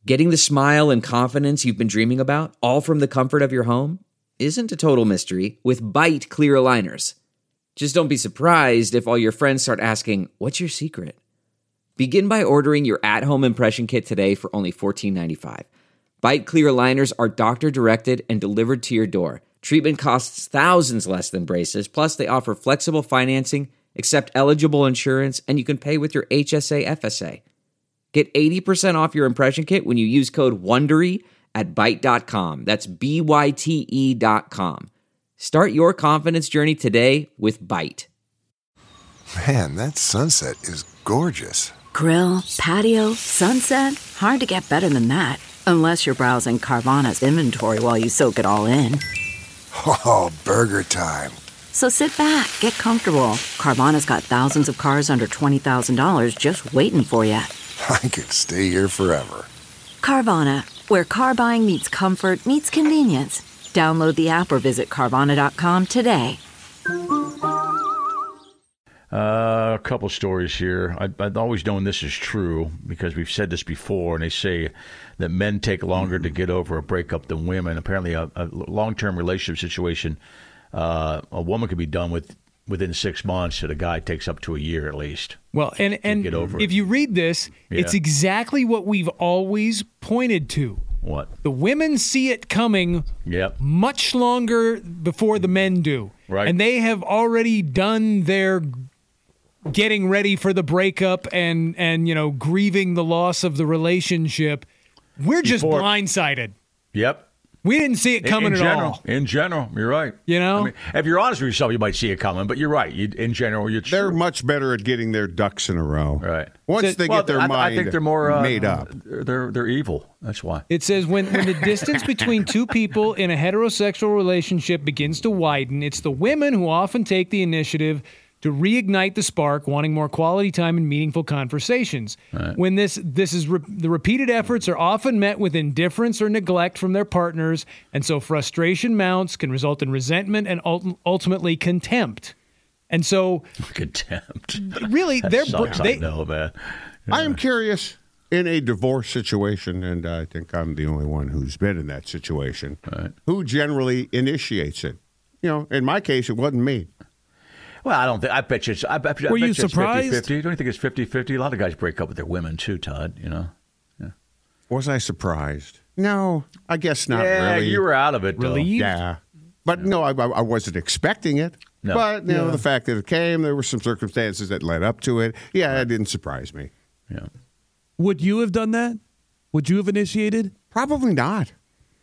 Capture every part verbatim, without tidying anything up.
Getting the smile and confidence you've been dreaming about, all from the comfort of your home, isn't a total mystery with Byte clear aligners. Just don't be surprised if all your friends start asking, "What's your secret?" Begin by ordering your at-home impression kit today for only fourteen ninety-five. Byte clear aligners are doctor-directed and delivered to your door. Treatment costs thousands less than braces, plus they offer flexible financing, accept eligible insurance, and you can pay with your H S A F S A. Get eighty percent off your impression kit when you use code WONDERY at byte dot com. That's B Y T E dot com. Start your confidence journey today with Byte. Man, that sunset is gorgeous. Grill, patio, sunset. Hard to get better than that. Unless you're browsing Carvana's inventory while you soak it all in. Oh, burger time. So sit back, get comfortable. Carvana's got thousands of cars under twenty thousand dollars just waiting for you. I could stay here forever. Carvana, where car buying meets comfort, meets convenience. Download the app or visit Carvana dot com today. Uh, a couple stories here. I, I've always known this is true because we've said this before, and they say that men take longer to get over a breakup than women. Apparently, a, a long-term relationship situation, uh, a woman could be done with within six months, and a guy takes up to a year at least. Well, and, and get over if it. you read this, Yeah. it's exactly what we've always pointed to. What? The women see it coming Yep. much longer before the men do. Right. And they have already done their getting ready for the breakup and, and you know, grieving the loss of the relationship. We're just Before- blindsided. Yep. We didn't see it coming in, in at general, all. In general, you're right. You know? I mean, if you're honest with yourself, you might see it coming, but you're right. You, in general, you're They're true. much better at getting their ducks in a row. Right. Once So- they Well, get their I, mind I think they're more uh, made up. They're they're evil. That's why. It says when, when the distance between two people in a heterosexual relationship begins to widen, it's the women who often take the initiative to reignite the spark, wanting more quality time and meaningful conversations. Right. When this this is re- the repeated efforts are often met with indifference or neglect from their partners, and so frustration mounts, can result in resentment and ult- ultimately contempt. And so, Contempt. really, That they're sucks, they, I know, man. I am curious, in a divorce situation, and I think I'm the only one who's been in that situation, Right. who generally initiates it? You know, in my case, it wasn't me. Well, I don't think. I bet you. It's, I bet you. I Were bet you it's surprised? fifty-fifty. Don't you think it's fifty-fifty? A lot of guys break up with their women too, Todd. You know. Was I surprised? No, I guess not yeah, really. you were out of it. Though. Relieved? Yeah. But no, I, I wasn't expecting it. No. But, you know, Yeah. the fact that it came, there were some circumstances that led up to it. Yeah, it didn't surprise me. Yeah. Would you have done that? Would you have initiated? Probably not.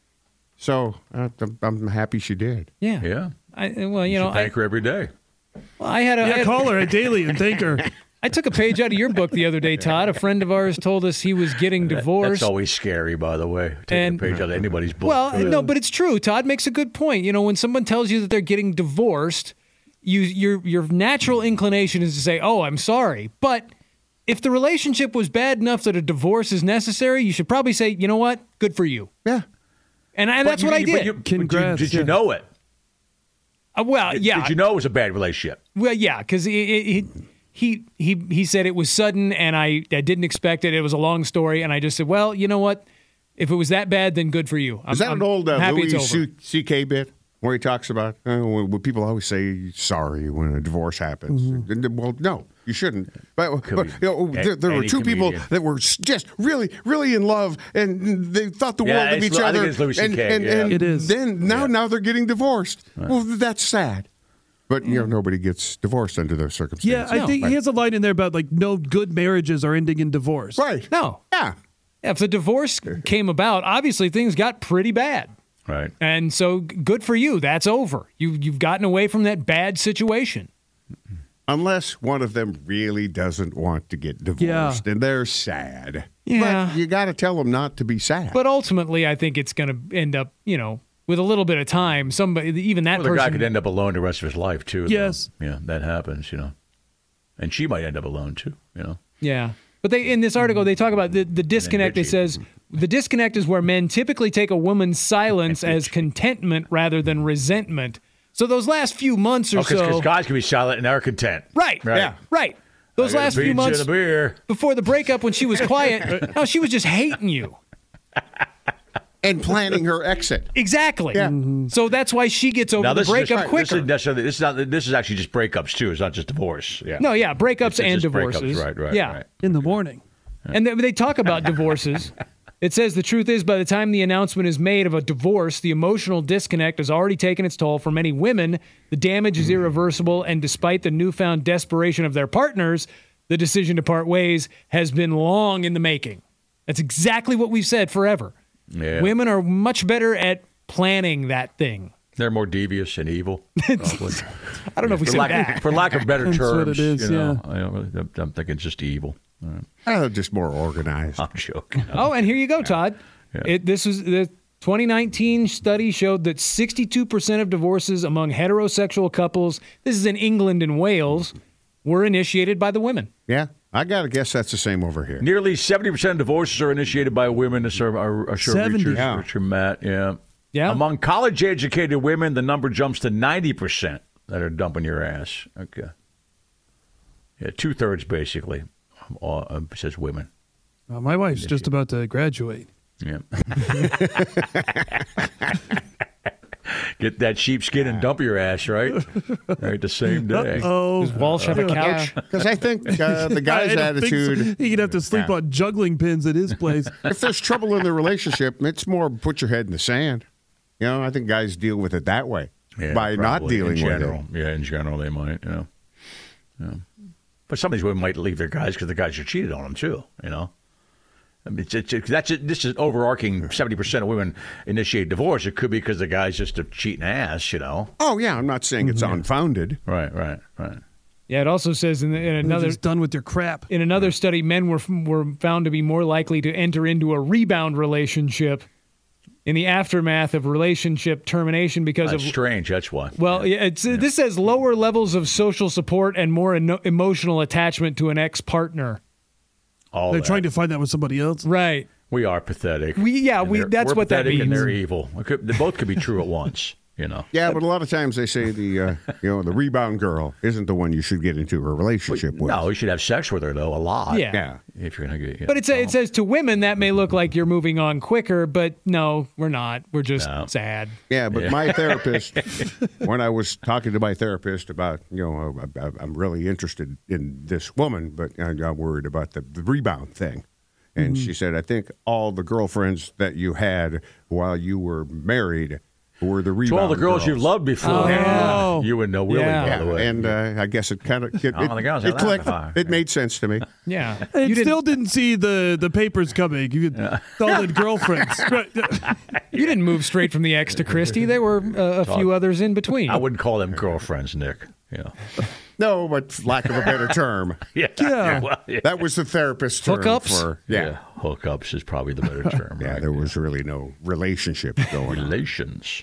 So uh, I'm, I'm happy she did. yeah. Yeah. I, well, you, You know, should thank I, her every day. well, I had a I Yeah, had- call her daily and thank her. I took a page out of your book the other day, Todd. A friend of ours told us he was getting That- divorced. that's always scary, by the way. Taking And- a page out of anybody's book. Well, no, but it's true. Todd makes a good point. You know, when someone tells you that they're getting divorced, you your your natural inclination is to say, "Oh, I'm sorry." But if the relationship was bad enough that a divorce is necessary, you should probably say, "You know what? Good for you." Yeah. And, and But that's you- what I you- did. but you- but you- Congrats, Did you yeah. know it? Uh, well, Did, yeah. Did you know it was a bad relationship? Well, yeah, because he, he he he said it was sudden, and I, I didn't expect it. It was a long story, and I just said, well, you know what? If it was that bad, then good for you. I'm, Is that I'm an old uh, happy Louis it's over. C K bit where he talks about uh, when, when people always say sorry when a divorce happens? And, Well, no, you shouldn't. But, Could but be you know, there, there were any two people comedian. that were s- just really, really in love, and they thought the Yeah, world of it's- each I think other. it's Louis and, C K, and, yeah. and It is. Then now, Yeah. now they're getting divorced. Well, that's sad. But you know, nobody gets divorced under those circumstances. Yeah, I think he has a line in there about like no good marriages are ending in divorce. Right. No. Yeah. If the divorce came about, obviously things got pretty bad. Right. And so g- good for you. That's over. You, you've gotten away from that bad situation. Unless one of them really doesn't want to get divorced, and they're sad. Yeah. But you got to tell them not to be sad. But ultimately, I think it's going to end up, you know, with a little bit of time, somebody, even that Well, the person. guy could end up alone the rest of his life, too. though. Yes. Yeah, that happens, you know. And she might end up alone, too, you know. Yeah. But they in this article, they talk about the, the disconnect. It bitchy. says the disconnect is where men typically take a woman's silence as contentment rather than resentment. So those last few months or Oh, because so. guys can be silent and they're content. Right. Right. Yeah. Right. Those I got last a few beach months and a beer. before the breakup when she was quiet, no, she was just hating you. and planning her exit. Exactly. Yeah. So that's why she gets over Now, the this is breakup just, quicker. This is, necessarily, this, is not, this is actually just breakups, too. It's not just divorce. Yeah. no, yeah, breakups It's- it's and just breakups, divorces. right, right, yeah. right. In the morning. And they, they talk about divorces. It says the truth is, by the time the announcement is made of a divorce, the emotional disconnect has already taken its toll. For many women, the damage is irreversible, and despite the newfound desperation of their partners, the decision to part ways has been long in the making. That's exactly what we've said forever. Yeah. Women are much better at planning that thing. They're more devious and evil. Probably. I don't know if we for, said lack, that. for lack of better That's terms. what it is, you know, yeah. I don't really, I'm thinking it's just evil. All right. Uh, just more organized. I'm joking. Oh, and here you go, Todd. Yeah. It, this was the twenty nineteen study showed that sixty-two percent of divorces among heterosexual couples, this is in England and Wales, were initiated by the women. Yeah, I got to guess that's the same over here. Nearly seventy percent of divorces are initiated by women, a survey, a survey seventy. Richard, Yeah. Richard Matt. Yeah. Yeah. Among college-educated women, the number jumps to ninety percent that are dumping your ass. Okay. Yeah, two-thirds, basically, uh, uh, says women. Uh, my wife's just about to graduate. Yeah. Get that sheepskin and dump your ass, right? Right, the same day. Oh, Does Walsh have a couch? Because I think uh, the guy's I don't think so. attitude, He'd have to sleep Yeah. on juggling pins at his place. if there's trouble in the relationship, it's more put your head in the sand. You know, I think guys deal with it that way Yeah, by not probably, dealing in with general. it. Yeah, in general, they might, you know. Yeah. But some of these women might leave their guys because the guys are cheated on them, too, you know. I mean, it's, it's, it's, that's it, this is overarching. seventy percent of women initiate divorce. It could be because the guy's just a cheating ass, you know. Oh, yeah, I'm not saying it's unfounded. Right, right, right. Yeah, it also says in, in They're another just done with their crap. in another study, men were were found to be more likely to enter into a rebound relationship in the aftermath of relationship termination because That's of strange, that's why. well, yeah, it's this says lower levels of social support and more eno- emotional attachment to an ex-partner. All They're that. trying to find that with somebody else. Right. We are pathetic. We- yeah, And we- they're- that's we're what that pathetic and means. they're evil. It could, they both could be true at once, you know. Yeah, but a lot of times they say the uh, you know the rebound girl isn't the one you should get into a relationship with. No, you should have sex with her, though, a lot. Yeah. Yeah. If you're going to get. Yeah. But it's, it says to women that may look like you're moving on quicker, but no, we're not. We're just No. sad. Yeah, but my therapist, when I was talking to my therapist about, you know, I, I'm really interested in this woman, but I'm worried about the, the rebound thing. And Mm-hmm. she said, I think all the girlfriends that you had while you were married were the rebound To all the girls girls. you've loved before. Oh. Yeah. You would know Willie, Yeah. by the way. And uh, I guess it kind of it, Oh, the girls it, are it clicked. laughing. It made sense to me. Yeah. And You didn't, still didn't see the, the papers coming. You thought it girlfriends. Right. you didn't move straight from the ex to Christy. There were uh, a few others in between. I wouldn't call them girlfriends, Nick. You know. No, but lack of a better term. Yeah. Yeah. Well, yeah. That was the therapist's term Hookups? for, yeah. Hookups is probably the better term. Yeah, right? there was really no relationship going on. Relations.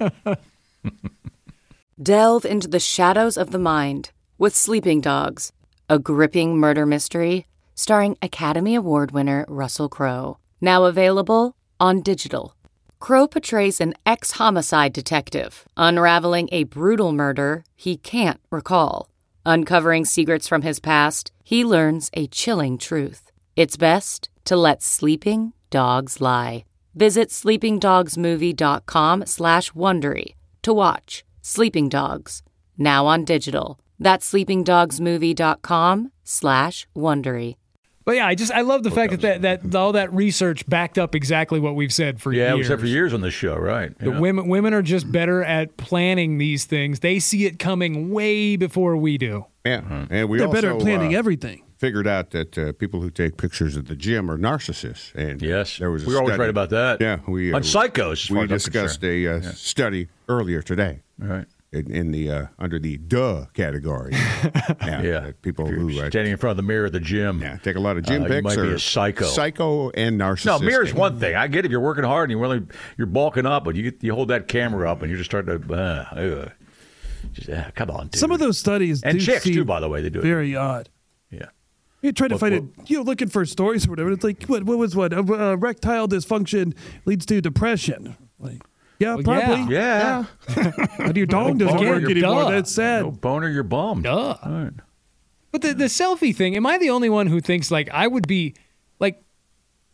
Delve into the shadows of the mind with Sleeping Dogs, a gripping murder mystery starring Academy Award winner Russell Crowe. Now available on digital. Crowe portrays an ex-homicide detective unraveling a brutal murder he can't recall. Uncovering secrets from his past, he learns a chilling truth. It's best to let sleeping dogs lie. Visit sleepingdogsmovie.com slash Wondery to watch Sleeping Dogs, now on digital. That's sleepingdogsmovie.com slash Wondery. But yeah, I just I love the fact that, that that all that research backed up exactly what we've said for Yeah, years. we said for years on this show, right? The Yeah. women women are just better at planning these things. They see it coming way before we do. Yeah, and we They're also better at planning uh, everything. figured out that uh, people who take pictures at the gym are narcissists. And Yes. there was a We were always study- right about that. Yeah, we uh, On psychos, as far We as I'm discussed concerned. a uh, study earlier today. Right. In, in the uh, under the duh category. yeah, Yeah. that people If you're who uh, standing in front of the mirror at the gym. yeah, take a lot of gym Uh, you pics might be are a psycho. psycho and narcissistic. No, mirror's one thing. I get if you're working hard and you're really you're bulking up, but you get, you hold that camera up and you're just starting to, uh, uh, just uh, come on, dude. Some of those studies and do chicks seem too, by the way, they do it. very odd. Yeah. You try to What- find what- it, you know, looking for stories or whatever. It's like, what, what was what? Uh, uh, erectile dysfunction leads to depression. Like, yeah, Well, probably. Yeah. But your dog doesn't boner, work you're anymore. duh. That's sad. No boner, you're bummed. Duh. All right. But the, the selfie thing, am I the only one who thinks like I would be like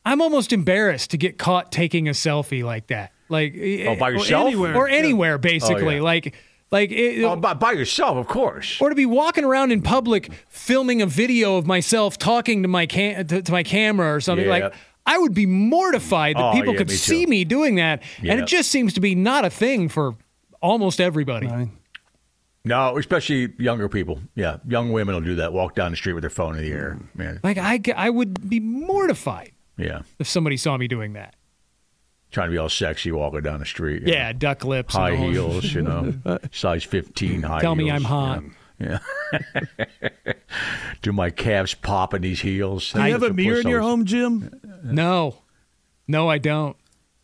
I'm almost embarrassed to get caught taking a selfie like that. Like, Oh, by or yourself? anywhere, or anywhere, basically. Oh, yeah. Like, like, it, Oh, by, by yourself, of course. or to be walking around in public filming a video of myself talking to my cam- to, to my camera or something. Yeah. Like, I would be mortified that Oh, people yeah, could me see too. me doing that, and Yeah. it just seems to be not a thing for almost everybody. Right. No, especially younger people. Yeah, young women will do that. Walk down the street with their phone in the air. Man, Like, I, g- I would be mortified yeah, if somebody saw me doing that. trying to be all sexy walking down the street. you Yeah, know. duck lips. and high the whole- heels. You know, size fifteen high. Tell me heels, I'm hot. Yeah. yeah. Do my calves pop in these heels? Do you have a mirror in your home, Jim? No, no, I don't.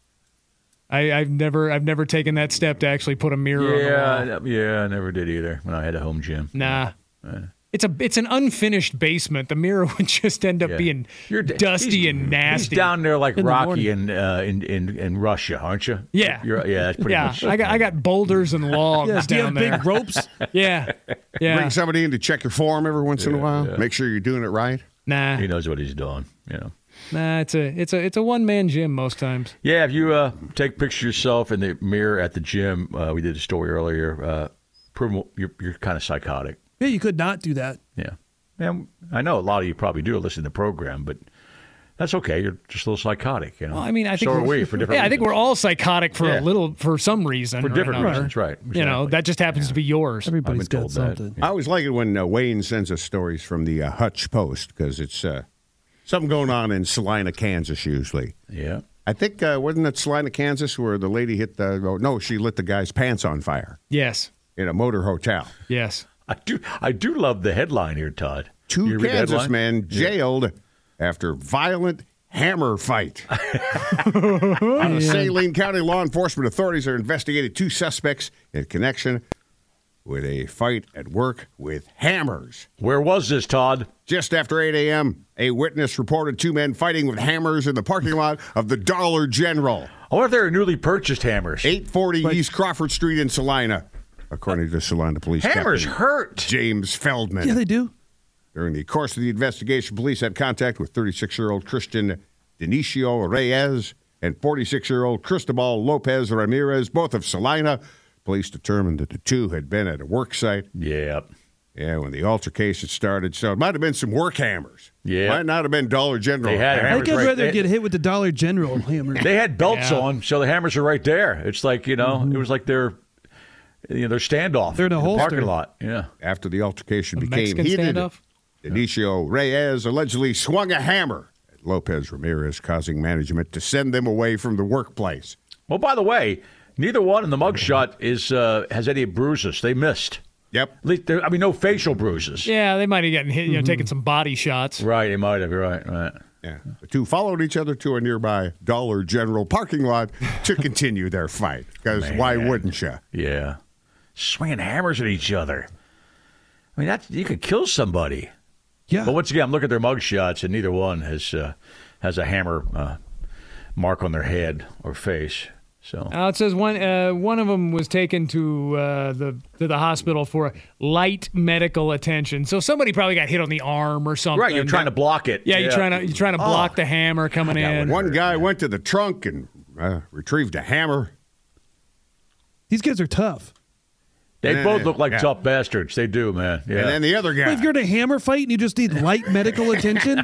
I, I've never, I've never taken that step to actually put a mirror on the wall. Yeah, yeah, I never did either when I had a home gym. Nah. It's a it's an unfinished basement. The mirror would just end up Yeah. being You're d- dusty he's- and nasty. He's down there like In the Rocky in, uh, in in in Russia, aren't you? Yeah. You're, yeah, that's pretty yeah, much. I got I got boulders and logs Yeah, do you down have there. big ropes? Yeah, yeah. Bring somebody in to check your form every once in a while. Make sure you're doing it right. Nah, He knows what he's doing. You know. nah. It's a it's a it's a one man gym most times. Yeah, if you uh, take pictures of yourself in the mirror at the gym, uh, we did a story earlier. Uh, prove you're you're kind of psychotic. Yeah, you could not do that. Yeah, and I know a lot of you probably do listen to the program, but that's okay. You're just a little psychotic. You know. Well, I mean, I think so are we're- we for different. Yeah, I think reasons. we're all psychotic for Yeah. a little for some reason. for or different another. reasons, right? You know, Exactly. that just happens to be yours. Everybody's I've been got told that. something. I always like it when uh, Wayne sends us stories from the uh, Hutch Post because it's uh, something going on in Salina, Kansas, usually. Yeah. I think, uh, wasn't it Salina, Kansas, where the lady hit the, oh, no, she lit the guy's pants on fire Yes, in a motor hotel. yes. I do. I do love the headline here, Todd. Two You read the Kansas headline? men jailed after violent hammer fight. On the Saline County, law enforcement authorities are investigating two suspects in connection with a fight at work with hammers. Where was this, Todd? Just after eight a.m., a witness reported two men fighting with hammers in the parking lot of the Dollar General, I wonder if they were newly purchased hammers. eight forty East Crawford Street in Salina, according to Salina Police Hammers Captain hurt. James Feldman. Yeah, they do. During the course of the investigation, police had contact with thirty-six-year-old Christian Denicio Reyes and forty-six-year-old Cristobal Lopez Ramirez, both of Salina. Police determined that the two had been at a work site. Yeah. Yeah, when the altercation started, so it might have been some work hammers. Yeah. Might not have been Dollar General They had I hammers. think I'd right. rather They- get hit with the Dollar General hammer. They had belts Yeah. on, so the hammers are right there. It's like, you know, it was like their, you know, their standoff. They're in a the holster. parking lot. Yeah. After the altercation A became Mexican heated, standoff? Denicio Reyes allegedly swung a hammer at Lopez Ramirez, causing management to send them away from the workplace. Well, by the way, neither one in the mugshot is uh, has any bruises. They missed. Yep. At least there- I mean, no facial bruises. Yeah, they might have gotten hit. You know, taking some body shots. Right, they might have. You're right, right. Yeah. The two followed each other to a nearby Dollar General parking lot to continue their fight. Because why wouldn't you? Yeah. Swinging hammers at each other. I mean, that's, you could kill somebody. Yeah. But once again, I'm looking at their mug shots, and neither one has uh, has a hammer uh, mark on their head or face. So Uh, it says one uh, one of them was taken to uh, the to the hospital for light medical attention. So somebody probably got hit on the arm or something. right, you're trying to block it. Yeah, you're trying to you're trying to block Oh. the hammer coming in. One guy went to the trunk and uh, retrieved a hammer. These guys are tough. They Yeah, both look like yeah. tough bastards. They do, man. Yeah. And then the other Well, guy. if you're in a hammer fight and you just need light medical attention,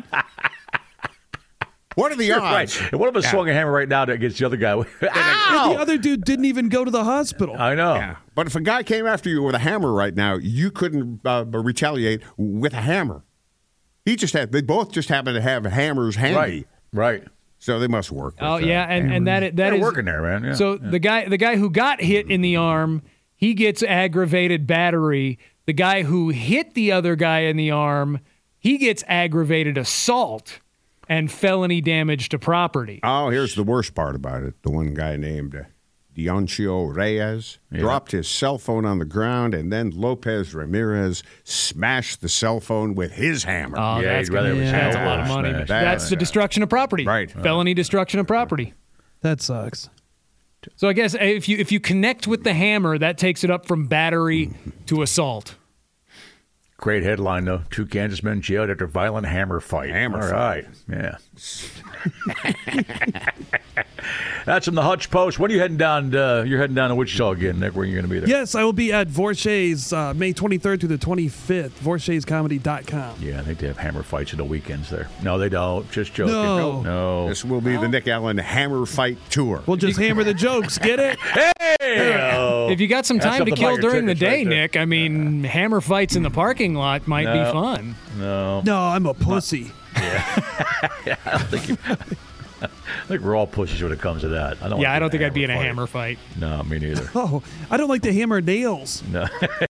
What are the right. odds? And one of us swung a hammer right now against the other guy. and Ow! the other dude didn't even go to the hospital. I know. Yeah. But if a guy came after you with a hammer right now, you couldn't uh, retaliate with a hammer. He just had. They both just happen to have hammers handy. Right. Right. So they must work. With, Oh uh, yeah, and and that that They're is working there, man. Yeah. So Yeah. the guy the guy who got hit in the arm, he gets aggravated battery. The guy who hit the other guy in the arm, he gets aggravated assault and felony damage to property. Oh, here's the worst part about it. The one guy named uh, Dioncio Reyes Yeah. dropped his cell phone on the ground, and then Lopez Ramirez smashed the cell phone with his hammer. Oh, Yeah, that's, he'd rather gonna- it was that's a hammer lot of money. smash. That's, That's, the uh, destruction of property. right. Felony destruction of property. That sucks. So I guess if you if you connect with the hammer, that takes it up from battery to assault. Great headline, though. Two Kansas men jailed after violent hammer fight. Hammer All fight. right. Yeah. That's from the Hutch Post. When are you heading down? Uh, you're heading down to Wichita again, Nick. Where are you going to be there? Yes, I will be at Vorshay's uh, May twenty-third through the twenty-fifth, Vorshays Comedy dot com. Yeah, I think they have hammer fights at the weekends there. No, they don't. Just joking. No. No. This will be the Nick Allen Hammer Fight Tour. We'll just hammer the jokes. Get it? Hey! If you got some That's time to something about kill your during the tickets day, right there. Nick, I mean, hammer fights in the parking lot might No. be fun. No. No, I'm a pussy. I don't think you, I think we're all pussies when it comes to that. I don't Yeah, like I don't being think I'd be in a fight. hammer fight. No, me neither. Oh, I don't like to hammer nails. No.